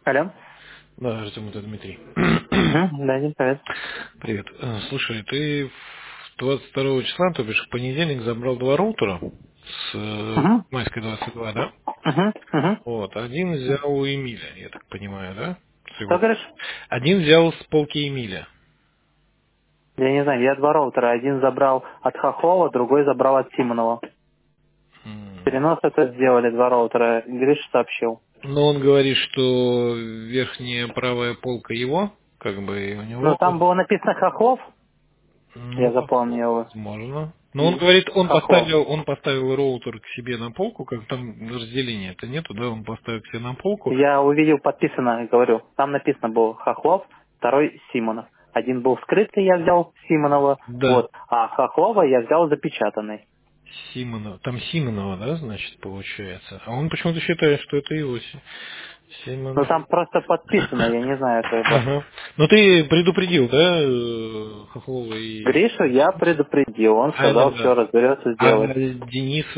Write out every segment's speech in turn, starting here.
Алло. Да, Артем, это Дмитрий. Угу, да, Дим, привет. Привет. Слушай, ты 22 числа, то бишь в понедельник, забрал два роутера с Угу, майской 22, да? угу, угу. Вот, один взял у Эмиля, я так понимаю, да? С Что его. говоришь? Один взял с полки Эмиля. Я не знаю, я два роутера. Один забрал от Хохлова, другой забрал от Симонова. М. Перенос это сделали, два роутера. Гриш сообщил. Но он говорит, что верхняя правая полка его, как бы и у Ну, него, там было написано Хохлов, ну, я запомнил. возможно. Но он И говорит, Хохлов. он поставил роутер к себе на полку, как там разделения это нету, да, он поставил к себе на полку. Я увидел подписано, говорю. Там написано было Хохлов, второй Симонов. Один был скрытый, я взял Симонова, Да, вот. А Хохлова я взял запечатанный. Симонова. Там Симонова, да, значит, получается. А он почему-то считает, что это его Ну, Симонов. там просто подписано, я не знаю, как бы. Ага. Но ты предупредил, да, Хохлова и... Гришу я предупредил, он А, это сказал, все да. разберется, А сделает. Дениса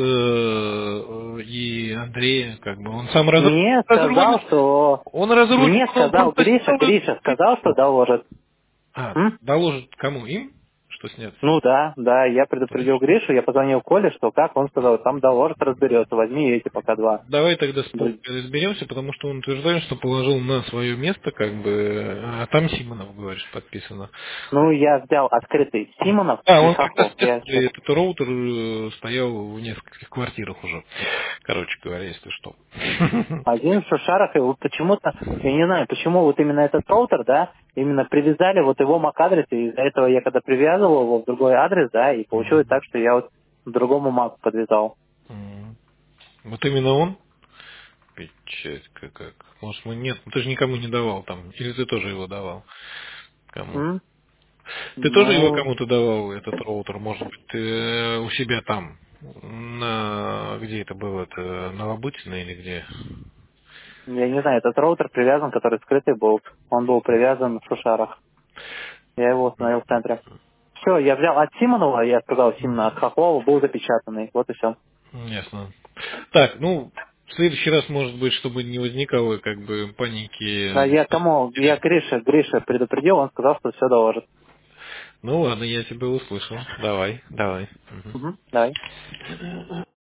и Андрея, как бы, он сам Мне сказал, разрулит, что... он разрулит, Мне он сказал просто Гриша, сделает. Гриша сказал, что доложит. А, М? доложит кому? Им? Что снят? Ну да, да, я предупредил Точно. Гришу, я позвонил Коле, что как, он сказал, там доложит, разберется, возьми эти пока два. Давай тогда с Да. полкой разберемся, потому что он утверждает, что положил на свое место, как бы, а там Симонов, говоришь, подписано. Ну, я взял открытый Симонов А, и он как-то Хохлов. Я спрятал, и этот роутер стоял в нескольких квартирах уже. Короче говоря, если что. один в Шушарах, и вот почему-то, я не знаю, почему вот именно этот роутер, да, именно привязали вот его MAC-адрес, и из-за этого я когда привязывал его в другой адрес, да, и получилось Мгм. так, что я вот к другому MAC подвязал. Мгм. Вот именно он? Печать как. Может, мы нет, ты же никому не давал там. Или ты тоже его давал? Кому? М? Ты тоже его Ну, кому-то давал, этот роутер, может быть, ты у себя там, где это было, это на Лабутино или где? я не знаю, этот роутер привязан, который скрытый был, он был привязан в Шушарах. Я его установил в центре. Все, я взял от Симонова, я сказал Симона, от Хохлова был запечатанный, вот и все. Ясно. Так, ну, в следующий раз, может быть, чтобы не возникало, как бы, Да, паники. я кому, я Гриша предупредил, он сказал, что все доложит. Ну ладно, я тебя услышал. Давай, давай. Угу, давай. Мгм.